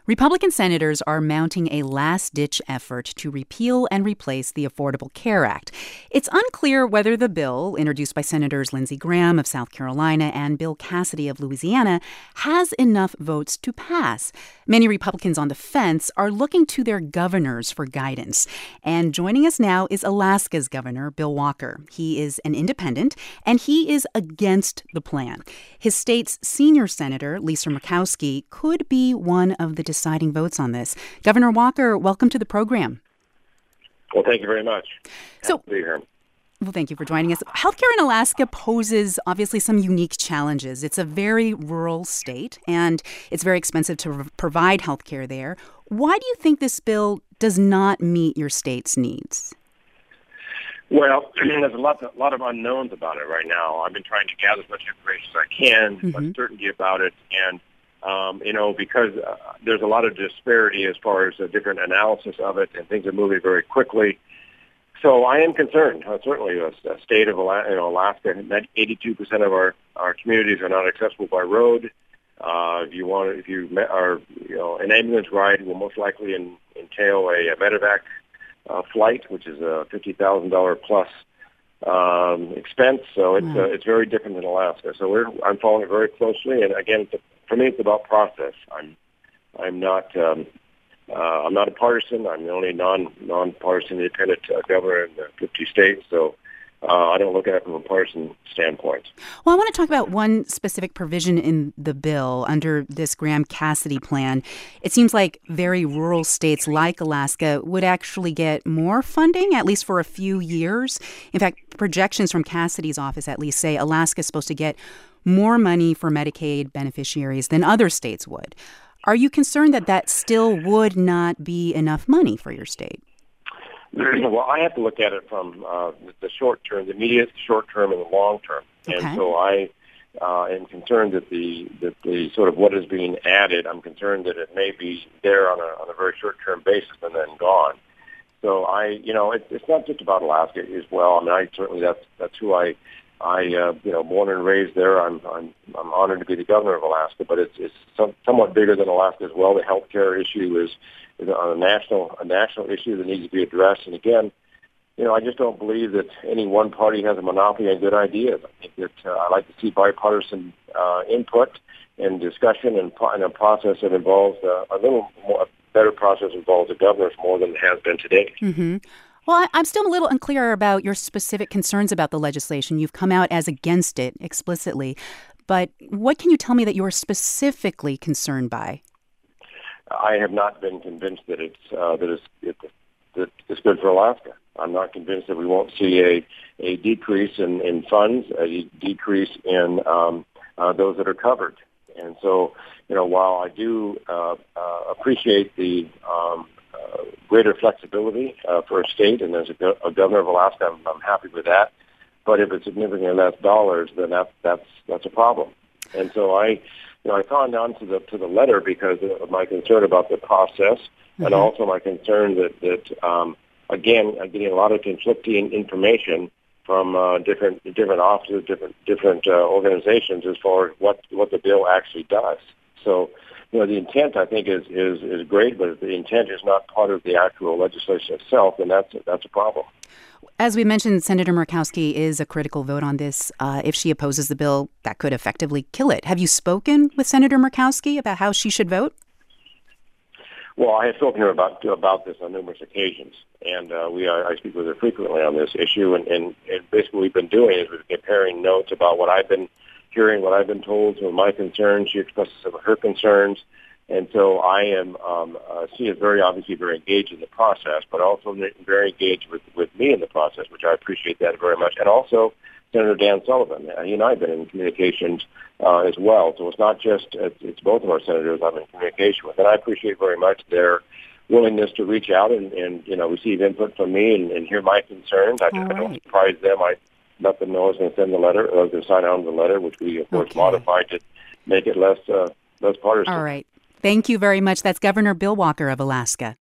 Republican senators are mounting a last-ditch effort to repeal and replace the Affordable Care Act. It's unclear whether the bill, introduced by Senators Lindsey Graham of South Carolina and Bill Cassidy of Louisiana, has enough votes to pass. Many Republicans on the fence are looking to their governors for guidance. And joining us now is Alaska's Governor, Bill Walker. He is an independent, and he is against the plan. His state's senior senator, Lisa Murkowski, could be one of the deciding votes on this. Governor Walker, welcome to the program. Well, thank you very much. Happy to be here. Well, thank you for joining us. Healthcare in Alaska poses obviously some unique challenges. It's a very rural state, and it's very expensive to provide healthcare there. Why do you think this bill does not meet your state's needs? Well, there's a lot of unknowns about it right now. I've been trying to gather as much information as I can, much certainty about it, and because there's a lot of disparity as far as the different analysis of it, and things are moving very quickly. So I am concerned. Certainly, a state of Alaska, 82% of our communities are not accessible by road. If you are, an ambulance ride will most likely entail a medevac flight, which is a $50,000 plus expense. So it's very different than Alaska. So I'm following it very closely, and again, for me, it's about process. I'm not a partisan. I'm the only non-partisan independent governor in the 50 states. So I don't look at it from a partisan standpoint. Well, I want to talk about one specific provision in the bill under this Graham-Cassidy plan. It seems like very rural states like Alaska would actually get more funding, at least for a few years. In fact, projections from Cassidy's office at least say Alaska is supposed to get more money for Medicaid beneficiaries than other states would. Are you concerned that still would not be enough money for your state? Well, I have to look at it from the short term, the immediate short term and the long term. Okay. And so I am concerned that the sort of what is being added, I'm concerned that it may be there on a very short term basis and then gone. So it's not just about Alaska as well. I mean, certainly that's who I born and raised there. I'm honored to be the governor of Alaska, but it's somewhat bigger than Alaska as well. The healthcare issue is a national issue that needs to be addressed. And again, I just don't believe that any one party has a monopoly on good ideas. I think that I like to see bipartisan input and discussion and a process that involves a little more better process involves the governors more than it has been today. Mm-hmm. Well, I'm still a little unclear about your specific concerns about the legislation. You've come out as against it explicitly. But what can you tell me that you're specifically concerned by? I have not been convinced that it's good for Alaska. I'm not convinced that we won't see a decrease in funds, a decrease in those that are covered. And so, while I do appreciate the greater flexibility for a state, and as a governor of Alaska, I'm happy with that. But if it's significantly less dollars, then that's a problem. And so I gone down to the letter because of my concern about the process, and also my concern that again, I'm getting a lot of conflicting information from different offices, different organizations as far as what the bill actually does. So, the intent I think is great, but if the intent is not part of the actual legislation itself, then that's a problem. As we mentioned, Senator Murkowski is a critical vote on this. If she opposes the bill, that could effectively kill it. Have you spoken with Senator Murkowski about how she should vote? Well, I have spoken to her about this on numerous occasions, and I speak with her frequently on this issue. And basically, what we've been doing is we've been comparing notes about what I've been hearing, what I've been told, some of my concerns. She expresses some of her concerns. And so I am, she is obviously very engaged in the process, but also very engaged with me in the process, which I appreciate that very much. And also Senator Dan Sullivan. He and I have been in communications as well. So it's not just, it's both of our senators I'm in communication with. And I appreciate very much their willingness to reach out and receive input from me and hear my concerns. I don't surprise them. I let them know I was going to send the letter, or I was going to sign on to the letter, which we, of course, modified to make it less partisan. All right. Thank you very much. That's Governor Bill Walker of Alaska.